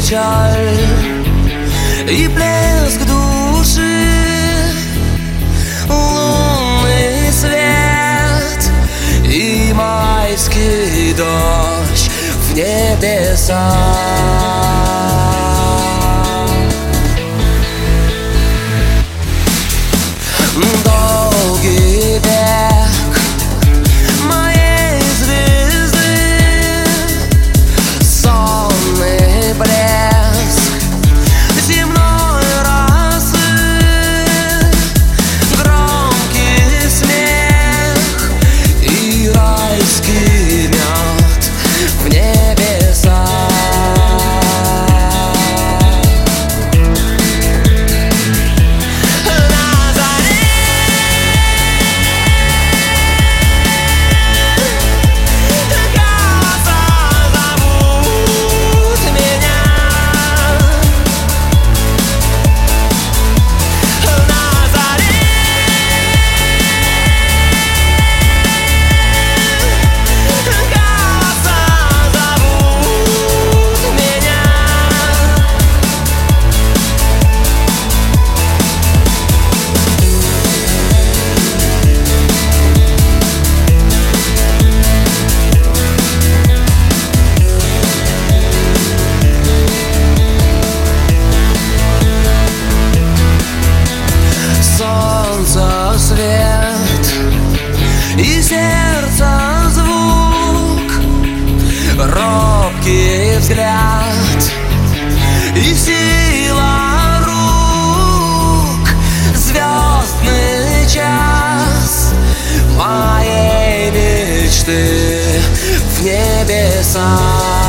печаль и плеск души, лунный свет и майский дождь в небесах. Долгий век моей звезды, сонный блеск земной росы, громкий смех и райский мед в небесах. Свет и сердца звук, робкий взгляд и сила рук, звездный час моей мечты в небесах.